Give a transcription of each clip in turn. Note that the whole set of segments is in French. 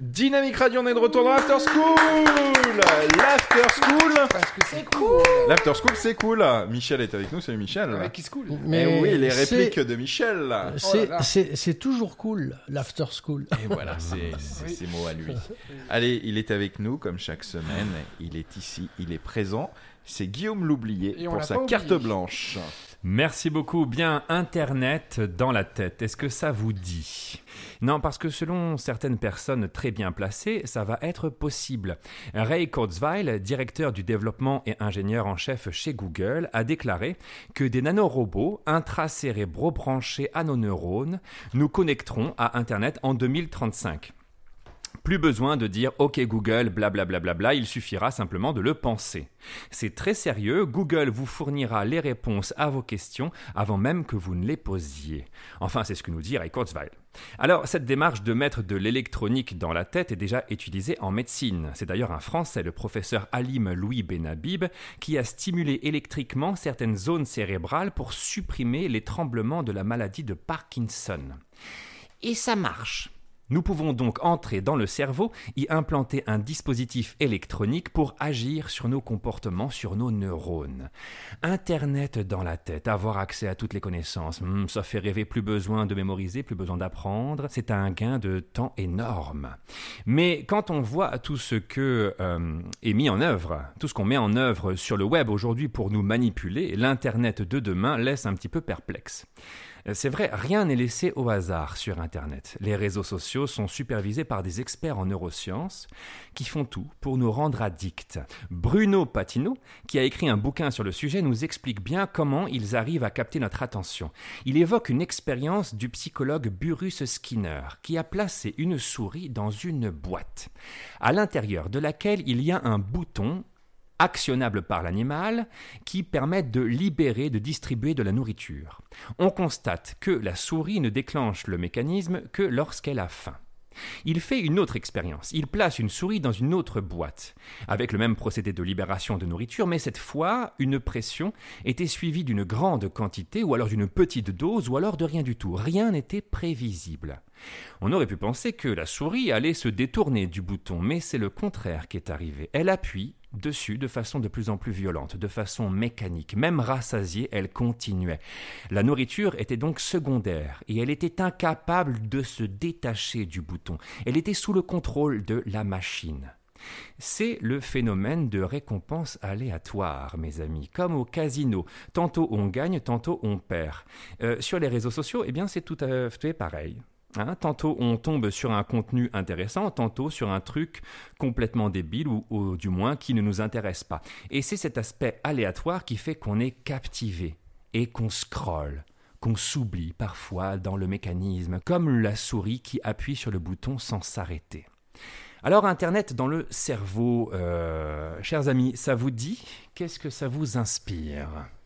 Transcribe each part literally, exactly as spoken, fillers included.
Dynamique Radio, on est de retour dans l'After School. L'After School. Parce que c'est cool. L'After School, c'est cool. Michel est avec nous, salut Michel. Ouais, qui se cool. Mais eh oui, les répliques c'est... de Michel. C'est, oh c'est, c'est toujours cool, l'After School. Et voilà, c'est, c'est oui. Ses mots à lui. Allez, il est avec nous comme chaque semaine. Il est ici, il est présent. C'est Guillaume L'Oublié pour sa carte blanche. Merci beaucoup. Bien, Internet dans la tête. Est-ce que ça vous dit ? Non, parce que selon certaines personnes très bien placées, ça va être possible. Ray Kurzweil, directeur du développement et ingénieur en chef chez Google, a déclaré que des nanorobots intracérébraux branchés à nos neurones nous connecteront à Internet en deux mille trente-cinq. Plus besoin de dire « Ok Google, blablabla, bla, bla, bla, il suffira simplement de le penser ». C'est très sérieux, Google vous fournira les réponses à vos questions avant même que vous ne les posiez. Enfin, c'est ce que nous dit Ray Kurzweil. Alors, cette démarche de mettre de l'électronique dans la tête est déjà utilisée en médecine. C'est d'ailleurs un Français, le professeur Halim Louis Benhabib, qui a stimulé électriquement certaines zones cérébrales pour supprimer les tremblements de la maladie de Parkinson. Et ça marche. Nous pouvons donc entrer dans le cerveau, y implanter un dispositif électronique pour agir sur nos comportements, sur nos neurones. Internet dans la tête, avoir accès à toutes les connaissances, hmm, ça fait rêver, plus besoin de mémoriser, plus besoin d'apprendre, c'est un gain de temps énorme. Mais quand on voit tout ce que euh, est mis en œuvre, tout ce qu'on met en œuvre sur le web aujourd'hui pour nous manipuler, l'Internet de demain laisse un petit peu perplexe. C'est vrai, rien n'est laissé au hasard sur Internet. Les réseaux sociaux sont supervisés par des experts en neurosciences qui font tout pour nous rendre addicts. Bruno Patino, qui a écrit un bouquin sur le sujet, nous explique bien comment ils arrivent à capter notre attention. Il évoque une expérience du psychologue Burrus Skinner, qui a placé une souris dans une boîte, à l'intérieur de laquelle il y a un bouton actionnable par l'animal, qui permettent de libérer, de distribuer de la nourriture. On constate que la souris ne déclenche le mécanisme que lorsqu'elle a faim. Il fait une autre expérience. Il place une souris dans une autre boîte, avec le même procédé de libération de nourriture, mais cette fois, une pression était suivie d'une grande quantité, ou alors d'une petite dose, ou alors de rien du tout. Rien n'était prévisible. On aurait pu penser que la souris allait se détourner du bouton, mais c'est le contraire qui est arrivé. Elle appuie dessus de façon de plus en plus violente, de façon mécanique. Même rassasiée, elle continuait. La nourriture était donc secondaire et elle était incapable de se détacher du bouton. Elle était sous le contrôle de la machine. C'est le phénomène de récompense aléatoire, mes amis, comme au casino. Tantôt on gagne, tantôt on perd. Euh, sur les réseaux sociaux, eh bien c'est tout à fait pareil. Hein, tantôt on tombe sur un contenu intéressant, tantôt sur un truc complètement débile ou, ou du moins qui ne nous intéresse pas. Et c'est cet aspect aléatoire qui fait qu'on est captivé et qu'on scrolle, qu'on s'oublie parfois dans le mécanisme, comme la souris qui appuie sur le bouton sans s'arrêter. Alors Internet dans le cerveau, euh, chers amis, ça vous dit ? Qu'est-ce que ça vous inspire ?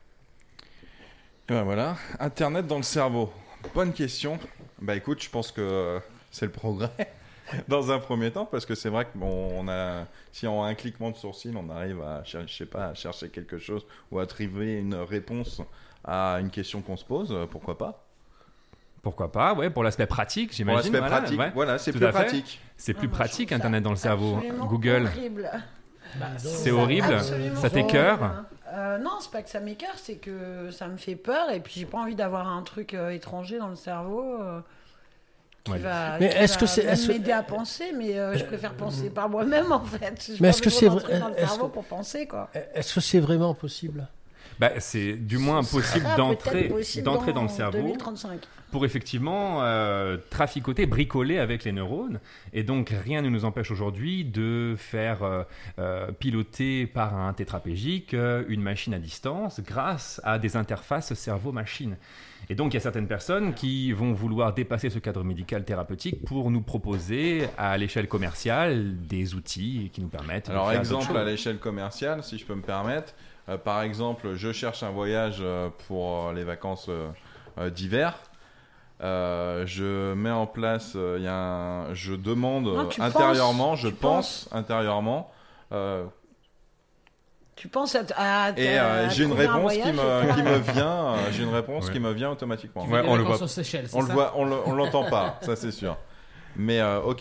Et ben voilà, Internet dans le cerveau. Bonne question. Bah écoute, je pense que c'est le progrès dans un premier temps, parce que c'est vrai que bon, on a, si en un cliquement de sourcil, on arrive à, je sais pas, à chercher quelque chose ou à trouver une réponse à une question qu'on se pose, pourquoi pas ? Pourquoi pas, ouais, pour l'aspect pratique, j'imagine. Pour l'aspect voilà, pratique, ouais, voilà, c'est tout plus à fait. pratique. C'est plus Ah, pratique, Internet dans le cerveau. Google. Horrible. Bah, c'est horrible, absolument ça t'écœure. euh, Non, c'est pas que ça m'écœure, c'est que ça me fait peur et puis j'ai pas envie d'avoir un truc euh, étranger dans le cerveau euh, qui ouais. va, mais qui est-ce va que c'est, même est-ce... m'aider à penser, mais euh, je préfère penser par moi-même en fait. Je mais est-ce que c'est vrai vrai dans le cerveau pour penser quoi. Est-ce que c'est vraiment possible ? Bah, c'est du moins possible Ah, d'entrer, possible d'entrer dans, dans le cerveau deux mille trente-cinq. Pour effectivement euh, traficoter, bricoler avec les neurones. Et donc rien ne nous empêche aujourd'hui de faire euh, euh, piloter par un tétraplégique euh, une machine à distance grâce à des interfaces cerveau-machine. Et donc il y a certaines personnes qui vont vouloir dépasser ce cadre médical thérapeutique pour nous proposer à l'échelle commerciale des outils qui nous permettent Alors de faire exemple d'autres choses. à l'échelle commerciale, si je peux me permettre, euh, par exemple je cherche un voyage euh, pour euh, les vacances euh, euh, d'hiver. Euh, je mets en place, il euh, y a un, je demande non, intérieurement, penses, je pense penses. intérieurement. Euh, tu penses à, à, et euh, à j'ai une réponse qui me, qui me vient, euh, j'ai une réponse ouais. qui me vient automatiquement. Ouais, on le voit. Sur Seychelles, on c'est le voit, on le, on l'entend pas, ça c'est sûr. Mais euh, ok.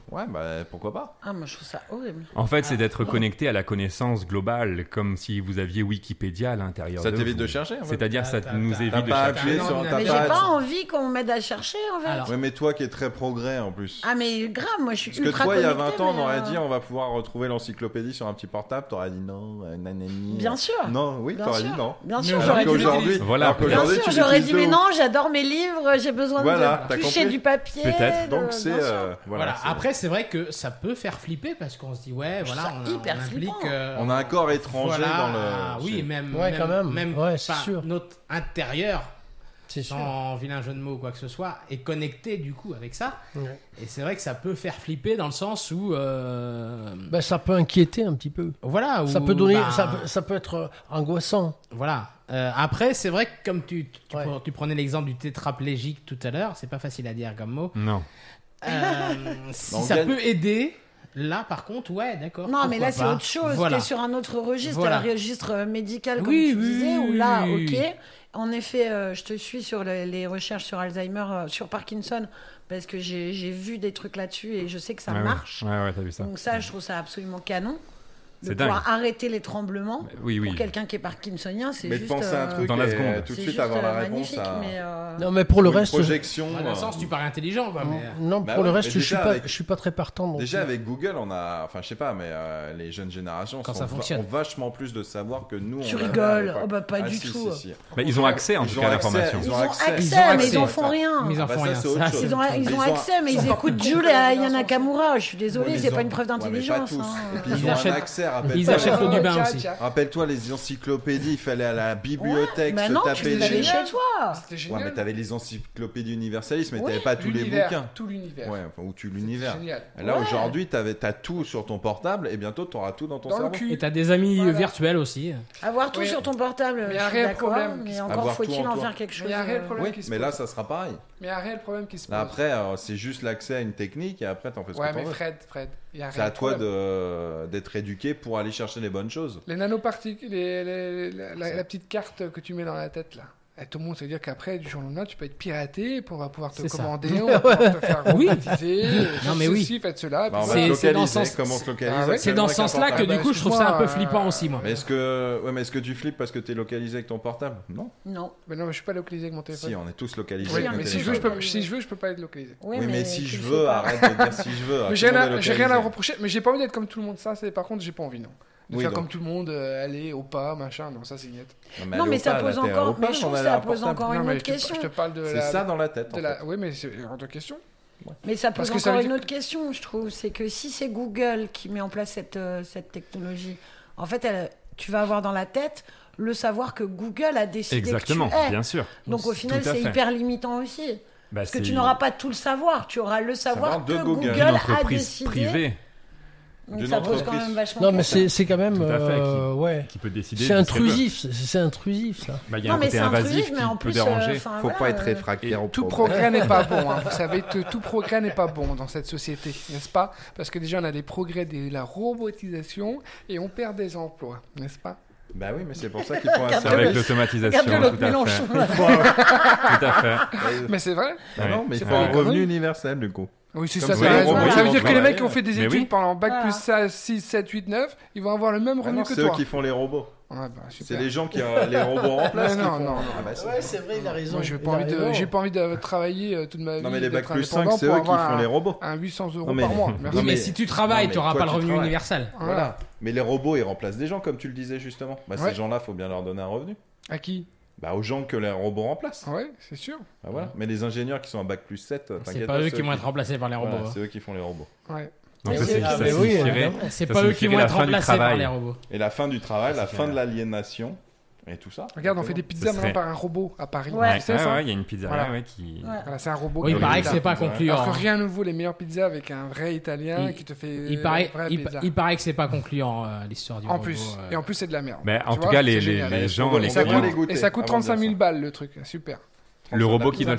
Ouais, bah pourquoi pas. Ah, moi je trouve ça horrible. En fait, c'est Ah. d'être connecté à la connaissance globale, comme si vous aviez Wikipédia à l'intérieur Ça de t'évite vous. de chercher. En fait. C'est-à-dire, Ah, ça t'as- nous t'as- évite T'as de pas chercher. appuyé Non, sur non, ta Mais j'ai page. pas envie qu'on m'aide à chercher en fait. Alors, Ouais, mais toi qui es très progrès en plus. Ah, mais grave, moi je suis Parce que ultra toi, il y a connectée, vingt ans, on mais, aurait euh, dit on va pouvoir retrouver l'encyclopédie sur un petit portable. T'aurais dit non, euh, nanani. Bien sûr. Non, oui, Bien t'aurais sûr. dit non. Bien Mais sûr, alors j'aurais dit qu'aujourd'hui, Voilà. alors Bien qu'aujourd'hui, sûr, tu j'aurais l'utilises dit de mais ouf. non, j'adore mes livres, j'ai besoin Voilà, de t'as toucher compris. du papier. Peut-être. de- Donc bien c'est sûr. euh, voilà. Voilà. c'est- Après, c'est vrai que ça peut faire flipper parce qu'on se dit ouais, Je voilà, trouve ça on, hyper on implique. flippant. euh, on a un corps étranger voilà, dans le. ah, oui, c'est- même. Ouais, même, quand même. Ouais, c'est enfin, sûr. Notre intérieur, C'est sûr. sans vilain jeu de mots ou quoi que ce soit, est connecté du coup avec ça. Ouais. Et c'est vrai que ça peut faire flipper dans le sens où. euh, Ben, ça peut inquiéter un petit peu. Voilà. Ça où, peut donner, bah, ça, peut, ça peut être euh, angoissant. Voilà. Euh, après, c'est vrai que comme tu, tu, Ouais. pre- tu prenais l'exemple du tétraplégique tout à l'heure, c'est pas facile à dire comme mot. Non. Euh, si On ça gagne- peut aider, là par contre, ouais, d'accord. Non, mais là, pourquoi c'est pas. autre chose. Voilà. T'es sur un autre registre, Voilà. un registre euh, médical, comme Oui, tu oui, disais, oui, où là, oui, ok. oui. En effet, euh, je te suis sur les, les recherches sur Alzheimer, euh, sur Parkinson, parce que j'ai j'ai vu des trucs là-dessus et je sais que ça Ouais, ouais. marche. Ouais, ouais, t'as vu ça. Donc ça, je trouve ça absolument canon. De C'est pouvoir arrêter les tremblements. Oui, oui. Pour quelqu'un qui est parkinsonien, c'est Mais de juste... penser à un euh, truc Dans la et seconde. tout de c'est suite juste, avoir la euh, réponse magnifique, à mais, euh, Non, mais pour le une reste, projection. Bah, dans le euh, sens, tu parais intelligent, quoi. Mais... non, Bah pour le ouais, reste, mais je suis déjà pas, avec- je suis pas très partant. non Déjà plus. avec Google, on a, enfin je sais pas, mais euh, les jeunes générations Quand sont ça va- fonctionne. ont vachement plus de savoir que nous. Tu on avait à rigoles. l'époque. Oh bah, pas Ah, du si, tout. si, si. Bah, ils ont accès en Ils tout ont cas à accès, l'information. Ils ont accès. accès, Ils ont mais ils en accès. font rien. Mais ils en Ah bah font ça, rien. c'est autre Ça, chose. c'est Ils ont, autre chose. ils ont Ils ont- accès, mais ils ils sont écoutent pas Jules cons. et Aya Nakamura. Je suis Ouais, désolée, mais c'est ils pas ont- une preuve Ouais, mais pas d'intelligence. tous. hein. Et puis Ils ils ont achètent- un accès. Ils Rappelle-toi, achètent l'eau du bain Tiens, aussi. tiens. rappelle-toi les encyclopédies, il fallait à la bibliothèque Bah se non, tu taper les avais les. chez toi. C'était Ouais, génial. mais t'avais les encyclopédies universalistes, mais Oui, t'avais pas tous les L'univers, bouquins. Tout l'univers. Ouais, enfin, ou tu C'était l'univers. Génial. Là Ouais. aujourd'hui, t'avais- t'as tout sur ton portable et bientôt t'auras tout dans ton Dans le cerveau. cul. Et t'as des amis Voilà. virtuels aussi. Avoir tout Oui. sur ton portable, Mais je il y a un suis réel d'accord, problème qui mais se encore Avoir tout faut-il en en toi. faire quelque chose. Mais il y a un réel euh, problème Oui, qui se mais pose. là ça sera pareil. Mais il y a un réel problème qui se pose. Là, après, euh, c'est juste l'accès à une technique et après t'en fais ce Ouais, que t'en mais veux. Fred, Fred, il y a un C'est à réel toi problème. de- d'être éduqué pour aller chercher les bonnes choses. Les nanoparticules, les- les- la, la- la petite carte que tu mets dans la tête là. Et tout le monde, ça veut dire qu'après, du jour au lendemain, tu peux être piraté, et puis on va pouvoir te C'est ça. commander, on va pouvoir te faire Oui. robotiser, Non, faites mais oui. ceci, faites cela. Bah, on puis va C'est- te c'est dans le localiser. sens- Comment on te localise Ah ouais, C'est dans ce actuellement avec un sens-là que portable. du bah, coup, je trouve ça un peu excuse-moi, flippant aussi, moi. Mais est-ce que, ouais, mais est-ce que tu flippes parce que t'es localisé avec ton portable? Non. Non. Mais non, mais je suis pas localisé avec mon téléphone. Si, on est tous localisés Oui, avec nos mais si je, téléphones. veux, je peux, si je veux, je peux pas être localisé. Oui, Oui, mais si tu je le veux, fais pas. arrête de dire si je veux. Mais Tout j'ai le monde rien, est j'ai rien à localisé. reprocher, mais j'ai pas envie d'être comme tout le monde. Ça, c'est par contre, j'ai pas envie, non. De Oui, faire donc. comme tout le monde, euh, aller au pas, machin, non, ça c'est net. Non, mais ça pose encore, mais je trouve que ça pose encore Non, une mais autre je te, question. je te parle de C'est la. ça dans la tête. de en la... fait. Oui, mais c'est hors de question. Mais ça Parce pose que ça encore veut une dire autre question, je trouve. C'est que si c'est Google qui met en place cette, euh, cette technologie, en fait, elle- tu vas avoir dans la tête le savoir que Google a décidé Exactement, que tu es. bien sûr. Donc au final, Tout à c'est fait. hyper limitant aussi. Bah, Parce que c'est tu n'auras pas tout le savoir. Tu auras le savoir, Savoir de que Google. Google, une a entreprise décidé. privée Donc D'une ça pose quand entreprise. même vachement Non, de mais questions. c'est c'est quand même. Tout à fait, euh, ouais. qui peut décider. C'est de ce qu'elle veut. intrusif, c'est- c'est intrusif ça. Bah, il y a Non, un mais côté c'est invasif intrusif, qui mais en peut plus, déranger. euh, enfin, Faut voilà, pas être euh, réfractaire au Tout progrès. progrès n'est pas bon. hein. Vous savez, que tout progrès n'est pas bon dans cette société, n'est-ce pas? Parce que déjà, on a des progrès de la robotisation et on perd des emplois, n'est-ce pas? Bah oui, mais c'est pour ça qu'il faut un Regarde C'est service. avec l'automatisation, Regarde l'autre tout à fait. Mélenchon. là. Tout à fait. Mais c'est vrai. Ah non, mais il C'est faut pas un des conneries. revenu universel du coup. Oui, c'est Comme ça, c'est t'as les raison. robots Ça qui veut dire vont que les mecs travailler. qui ont fait des Mais études oui. pendant bac Voilà. plus six, sept, huit, neuf, ils vont avoir le même Ah revenu non, que c'est eux toi. qui font les robots. Ouais, bah, super. C'est les gens qui euh, les robots remplacent. Mais qui non, font- non, non. Ah bah, c'est- Ouais, c'est vrai, il a raison. Moi, j'ai il pas a envie de, raison. j'ai pas envie de travailler euh, toute ma vie. Non mais les bacs d'être plus cinq, indépendant c'est pour eux qui avoir font un- les robots. un huit cents euros Non, mais- par mois. Oui, Merci. Oui, mais mais- si tu travailles, non, mais tu n'auras toi, pas le tu revenu travailles. universel. Voilà. Voilà. Mais les robots, ils remplacent des gens, comme tu le disais justement. Bah, Ouais. ces gens-là, faut bien leur donner un revenu. À qui? Bah, aux gens que les robots remplacent. Ouais, c'est sûr. Bah, voilà. Mais les ingénieurs qui sont à bac plus sept, C'est t'inquiète pas eux c'est qui vont être remplacés par les Voilà, robots. hein. c'est eux qui font les robots. Ouais. Donc Mais ça, c'est- c'est- ah, ça mais oui, signifierait- évidemment. C'est Ça pas eux qui signifierait vont la être fin du remplacés par travail. les robots. Et la fin du travail, la C'est fin clair. de l'aliénation et tout ça. Regarde, on fait des pizzas serait- maintenant par un robot à Paris. Ouais. Ouais, Tu sais ouais, ça ouais, il y a une pizzeria Voilà. ouais, qui. Ouais. Voilà, c'est un robot. Oui, qui il fait paraît des que c'est pizzas. pas pizza. concluant. Alors que hein. rien ne vaut les meilleures pizzas avec un vrai Italien Il- qui te fait Il paraît, une vraie il, pizza. il paraît que c'est pas concluant euh, l'histoire du En robot. plus. euh. Et en plus, c'est de la merde. Mais en Tu tout vois, cas, c'est les, les, génial. les Et gens, on les va ça bien clients. les goûter Et ça coûte avant de dire trente-cinq mille ça. balles le truc, super. Le robot la qui doit le faire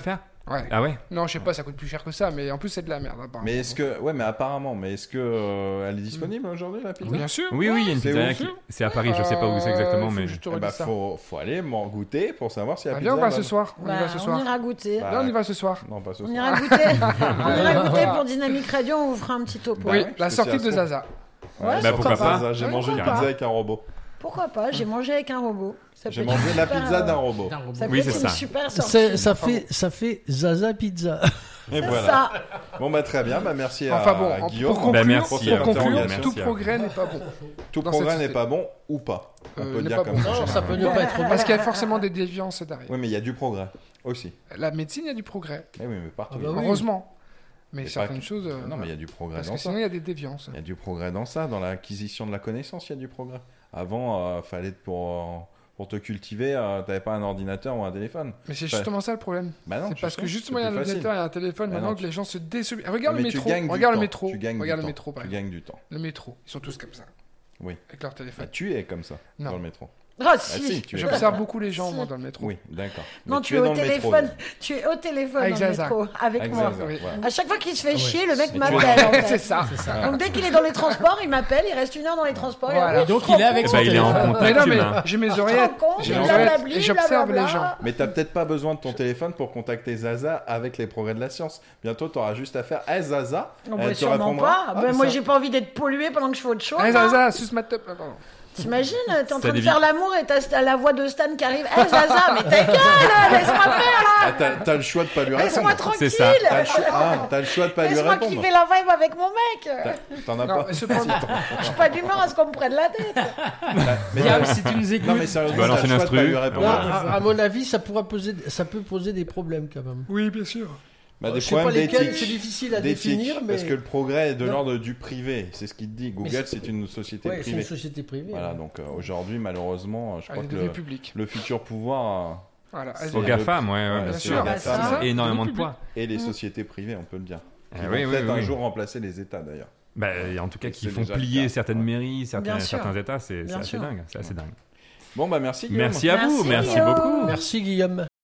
Ouais. Ah ouais. Non, je sais pas, ça coûte plus cher que ça, mais en plus c'est de la merde. Apparemment. Mais est-ce que, ouais, mais apparemment, mais est-ce que euh, elle est disponible aujourd'hui la pizza? Bien sûr. Oui, oui, il y a une C'est pizzeria où, qui... C'est à Paris, je sais pas où c'est exactement, Euh, faut mais... que je te Eh redise bah, ça. faut, faut aller m'en goûter pour savoir si la Bah, pizza. viens, on va est ce bonne. soir. On y Bah, va ce on soir. ira goûter. Bah, Là, on y va ce soir. Non, pas ce On soir. ira goûter. On ira goûter pour Dynamique Radio, on vous fera un petit topo. Bah Oui, ouais, la spécial sortie de son. Zaza. Ouais, Ouais, bah, pourquoi pourquoi pas. J'ai Ouais, mangé une pourquoi pizza pas. avec un robot. Pourquoi pas? J'ai mangé avec un robot. Ça J'ai peut être mangé la super, pizza euh, d'un robot. D'un robot. Ça peut Oui, être c'est une ça. super sortie. C'est- Ça fait, ça fait Zaza Pizza. Et C'est voilà. ça. Bon bah très bien, bah merci Enfin à bon, en- Guillaume. pour conclure, Bah, merci, pour euh, conclure, merci, tout euh. progrès n'est pas bon. Tout dans progrès cette n'est société. pas bon ou pas. On Euh, peut le n'est dire pas comme bon. ça. Non, ça peut ne pas être bon. Parce qu'il y a forcément des déviances derrière. Oui, mais il y a du progrès aussi. La médecine, il y a du progrès. Eh oui, mais partout. Ah bah oui. Heureusement. Mais C'est certaines pas que- choses. euh, Non, mais il y a du progrès Parce dans que ça. sinon, il y a des déviances. Il y a du progrès dans ça, dans l'acquisition de la connaissance, il y a du progrès. Avant, euh, fallait pour euh, pour te cultiver, euh, t'avais pas un ordinateur ou un téléphone. Mais c'est Ouais. justement ça le problème. Bah non, C'est je parce sais, que justement, il y a un c'est plus ordinateur facile. et un téléphone Bah maintenant non, que tu- les gens se déshabillent. Regarde Mais le tu métro. gagnes du Regarde le temps, métro. tu gagnes du Regarde le temps. métro, par Tu exemple. gagnes du temps. Le métro. Ils sont tous comme ça. Oui. Avec leur Bah, téléphone. tu es comme ça Non. dans le métro. Ah Ah si. si, tu es. J'observe beaucoup les gens, Si. moi, dans le métro. Oui, d'accord. Non, Mais tu es dans au le métro, téléphone. là. Tu es au téléphone Avec dans le Zaza. métro avec Avec moi. Zaza, Oui. voilà. À chaque fois qu'il se fait chier, le mec Et tu m'appelle. en fait. C'est ça. Donc dès qu'il est dans les transports, il m'appelle, il reste une heure dans les transports. Voilà. Et Et donc, il est avec Eh son ben, il est en téléphone. Mais contact non, mais humain. j'ai mes Tu te oreillettes. rends compte, J'ai et mes oreillettes blablabli, et j'observe blablabla. les gens. Mais t'as peut-être pas besoin de ton téléphone pour contacter Zaza avec les progrès de la science. Bientôt, t'auras juste à faire Hey Zaza. Oh, Elle bah, te sûrement répondra. pas. Ah, Bah, mais moi, ça- j'ai pas envie d'être pollué pendant que je fais autre chose. Allez, hein. Zaza, suce ma top. Ah, pardon. T'imagines, t'es en train de dévie. faire l'amour et t'as t'as la voix de Stan qui arrive. Hé Zaza, mais ta gueule, laisse-moi faire Ah, là. t'as, t'as le choix de pas lui Laisse-moi répondre. tranquille. C'est ça. T'as le choix, ah, t'as le choix de pas lui Laisse-moi répondre. kiffer la vibe avec mon mec. T'as- T'en as Non, pas. mais cependant, Je suis pas d'humeur à ce qu'on me prenne la tête. Mais Diable, t'as- si tu nous écoutes. Non, mais sérieusement, Bah, t'as lance le une choix de pas instru. lui Là, répondre. à, à mon avis, ça, pourra poser, ça peut poser des problèmes quand même. oui, bien sûr. Bah, des Je sais pas problèmes lesquels, d'éthique. c'est difficile à D'éthique, définir, mais Parce que le progrès est de Non. l'ordre du privé. C'est ce qu'il te dit. Google, c'est- c'est une société ouais, c'est privée. une société privée. Voilà, ouais. donc euh, aujourd'hui, malheureusement, je Ah, crois il est que devenu le, public. le futur pouvoir Voilà. C'est Au le- GAFAM, ouais, ouais, Ouais, bien c'est sûr. le Bah, GAFAM ça. Énormément de Public. poids. et les sociétés privées, on peut le dire. Qui Ah vont oui, oui, peut-être un oui. jour remplacer les États d'ailleurs. Bah, et en tout cas, qui C'est font déjà le plier cas. certaines Ouais. mairies, certains, Bien sûr. certains États, c'est c'est Bien assez sûr. dingue. C'est assez dingue. Bon, bah merci Guillaume. Merci à vous, Merci, merci Guillaume. beaucoup. Merci Guillaume.